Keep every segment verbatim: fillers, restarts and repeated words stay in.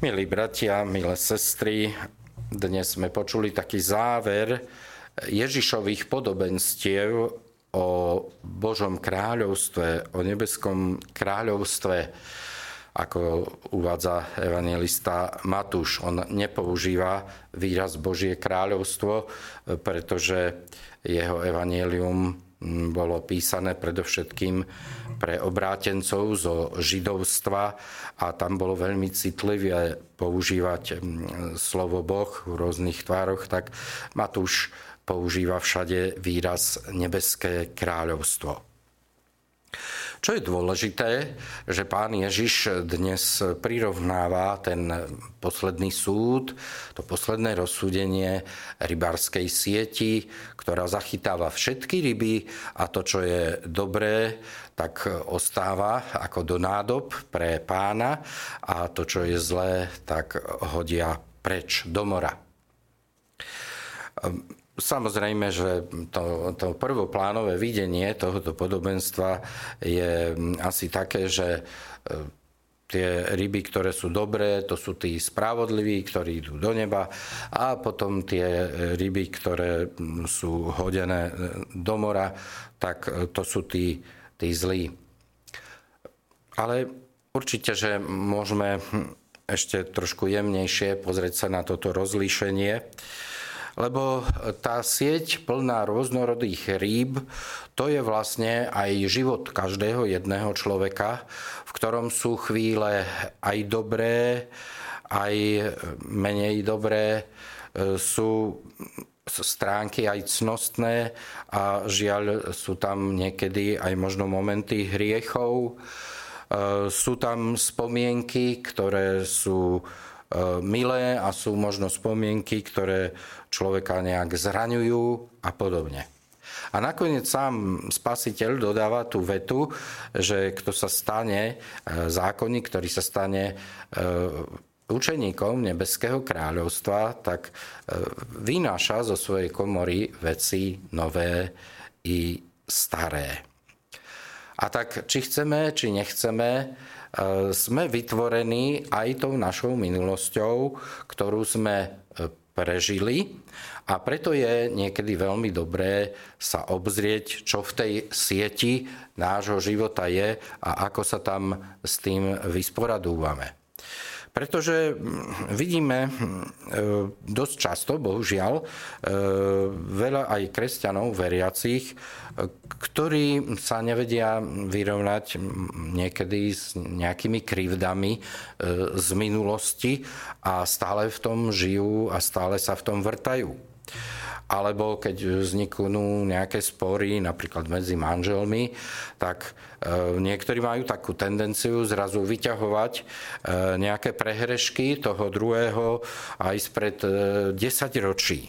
Milí bratia, milé sestry, dnes sme počuli taký záver Ježišových podobenstiev o Božom kráľovstve, o nebeskom kráľovstve, ako uvádza evanjelista Matúš. On nepoužíva výraz Božie kráľovstvo, pretože jeho evanjelium bolo písané predovšetkým pre obrátencov zo židovstva a tam bolo veľmi citlivé používať slovo Boh v rôznych tvároch, tak Matúš používa všade výraz nebeské kráľovstvo. Čo je dôležité, že Pán Ježiš dnes prirovnáva ten posledný súd, to posledné rozsúdenie rybárskej sieti, ktorá zachytáva všetky ryby a to, čo je dobré, tak ostáva ako do nádob pre Pána a to, čo je zlé, tak hodia preč do mora. Samozrejme, že to, to prvoplánové videnie tohoto podobenstva je asi také, že tie ryby, ktoré sú dobré, to sú tí spravodliví, ktorí idú do neba a potom tie ryby, ktoré sú hodené do mora, tak to sú tí, tí zlí. Ale určite, že môžeme ešte trošku jemnejšie pozrieť sa na toto rozlíšenie, lebo tá sieť plná rôznorodých rýb, to je vlastne aj život každého jedného človeka, v ktorom sú chvíle aj dobré, aj menej dobré, sú stránky aj cnostné a žiaľ sú tam niekedy aj možno momenty hriechov. Sú tam spomienky, ktoré sú milé a sú možno spomienky, ktoré človeka nejak zraňujú a podobne. A nakoniec sám Spasiteľ dodáva tú vetu, že kto sa stane zákonník, ktorý sa stane učeníkom nebeského kráľovstva, tak vynáša zo svojej komory veci nové i staré. A tak či chceme, či nechceme, sme vytvorení aj tou našou minulosťou, ktorú sme prežili a preto je niekedy veľmi dobré sa obzrieť, čo v tej sieti nášho života je a ako sa tam s tým vysporadúvame. Pretože vidíme dosť často, bohužiaľ, veľa aj kresťanov veriacich, ktorí sa nevedia vyrovnať niekedy s nejakými krivdami z minulosti a stále v tom žijú a stále sa v tom vrtajú. Alebo keď vzniknú nejaké spory, napríklad medzi manželmi, tak niektorí majú takú tendenciu zrazu vyťahovať nejaké prehrešky toho druhého aj spred desať ročí.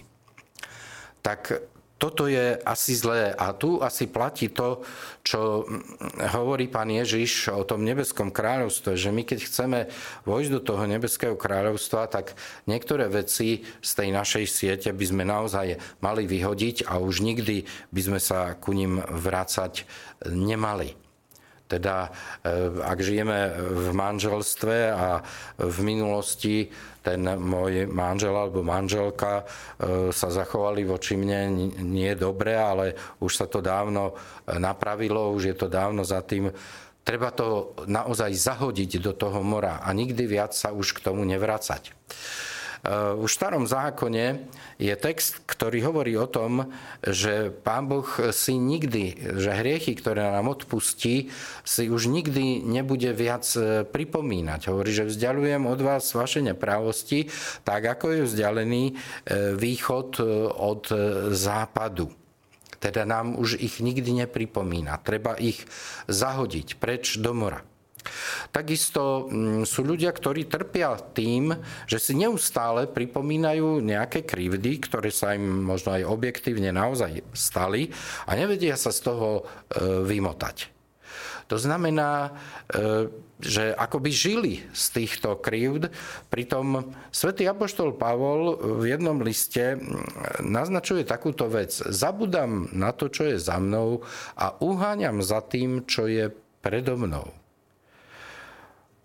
Tak toto je asi zlé a tu asi platí to, čo hovorí Pán Ježiš o tom nebeskom kráľovstve, že my keď chceme vojsť do toho nebeského kráľovstva, tak niektoré veci z tej našej siete by sme naozaj mali vyhodiť a už nikdy by sme sa ku nim vrácať nemali. Teda, ak žijeme v manželstve a v minulosti ten môj manžel alebo manželka sa zachovali voči mne nie dobre, ale už sa to dávno napravilo, už je to dávno za tým. Treba to naozaj zahodiť do toho mora a nikdy viac sa už k tomu nevracať. Už v starom zákone je text, ktorý hovorí o tom, že Pán Boh si nikdy, že hriechy, ktoré nám odpustí, si už nikdy nebude viac pripomínať. Hovorí, že vzdialujem od vás vaše neprávosti, tak ako je vzdialený východ od západu. Teda nám už ich nikdy nepripomína. Treba ich zahodiť preč do mora. Takisto sú ľudia, ktorí trpia tým, že si neustále pripomínajú nejaké krivdy, ktoré sa im možno aj objektívne naozaj stali a nevedia sa z toho vymotať. To znamená, že akoby žili z týchto krivd, pritom svätý apoštol Pavol v jednom liste naznačuje takúto vec. Zabudám na to, čo je za mnou a uháňam za tým, čo je predo mnou.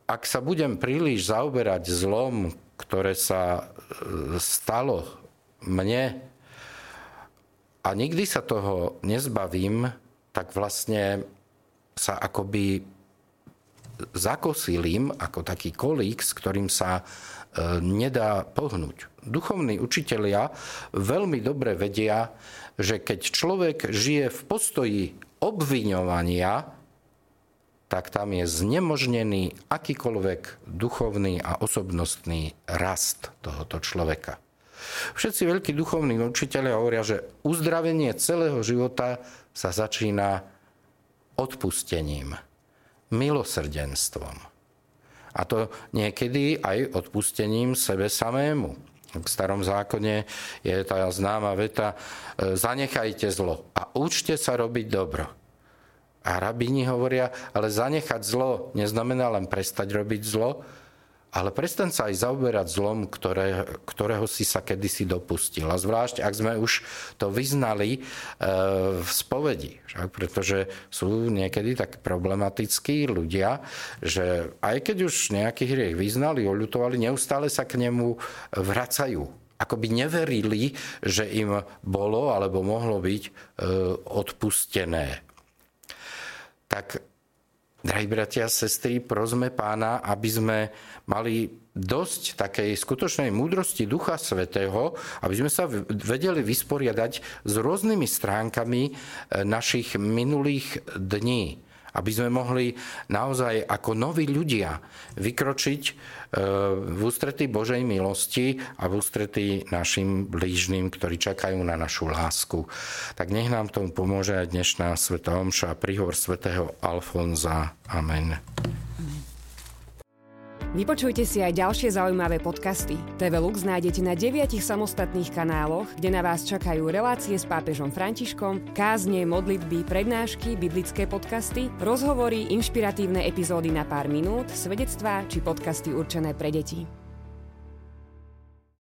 ak sa budem príliš zaoberať zlom, ktoré sa stalo mne a nikdy sa toho nezbavím, tak vlastne sa akoby zakosílim ako taký kolík, s ktorým sa nedá pohnúť. Duchovní učitelia veľmi dobre vedia, že keď človek žije v postoji obviňovania, tak tam je znemožnený akýkoľvek duchovný a osobnostný rast tohoto človeka. Všetci veľkí duchovní učitelia hovoria, že uzdravenie celého života sa začína odpustením, milosrdenstvom. A to niekedy aj odpustením sebe samému. V Starom zákone je tá známa veta: zanechajte zlo a učte sa robiť dobro. A rabíni hovoria, ale zanechať zlo neznamená len prestať robiť zlo, ale prestaň sa aj zaoberať zlom, ktoré, ktorého si sa kedysi dopustil. A zvlášť, ak sme už to vyznali e, v spovedi. Však, pretože sú niekedy tak problematickí ľudia, že aj keď už nejaký hriech vyznali, oľutovali, neustále sa k nemu vracajú. Ako by neverili, že im bolo alebo mohlo byť e, odpustené. Tak, drahí bratia a sestry, prosme Pána, aby sme mali dosť takej skutočnej múdrosti Ducha Svätého, aby sme sa vedeli vysporiadať s rôznymi stránkami našich minulých dní. Aby sme mohli naozaj ako noví ľudia vykročiť v ústretí Božej milosti a v ústretí našim blížnym, ktorí čakajú na našu lásku. Tak nech nám tomu pomôže aj dnešná svätá omša a príhovor svätého Alfonza. Amen. Vypočujte si aj ďalšie zaujímavé podcasty. té vé Lux nájdete na deviatich samostatných kanáloch, kde na vás čakajú relácie s pápežom Františkom, kázne, modlitby, prednášky, biblické podcasty, rozhovory, inšpiratívne epizódy na pár minút, svedectvá či podcasty určené pre deti.